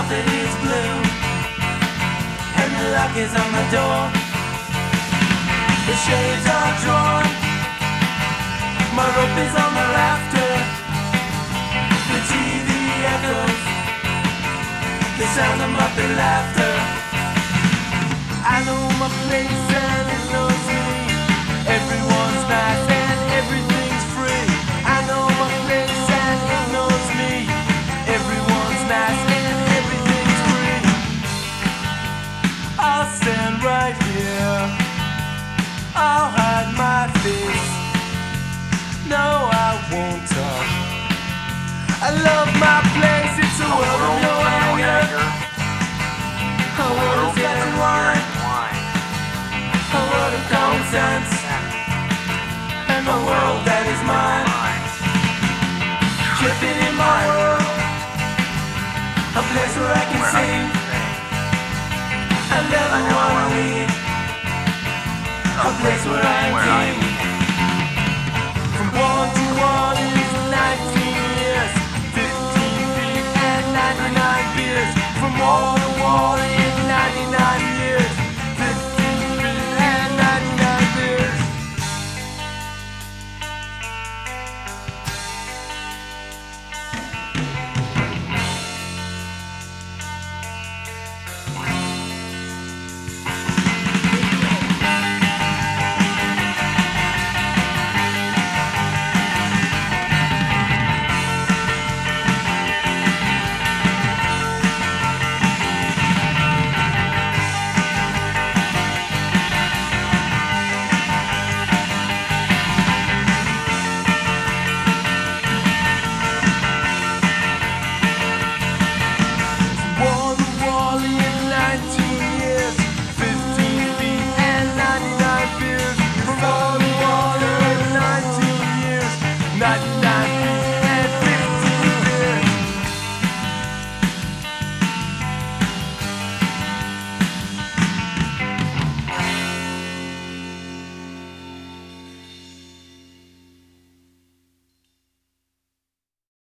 carpet is blue, and the lock is on the door. The shades are drawn, my rope is on the rafter. The TV echoes the sound of muffled laughter. I know my place and it knows me. Everyone's nice and everything's free. I know my place and it knows me. Everyone's nice and everything's free. I'll stand right here, I'll hide my face. No, I won't talk. I love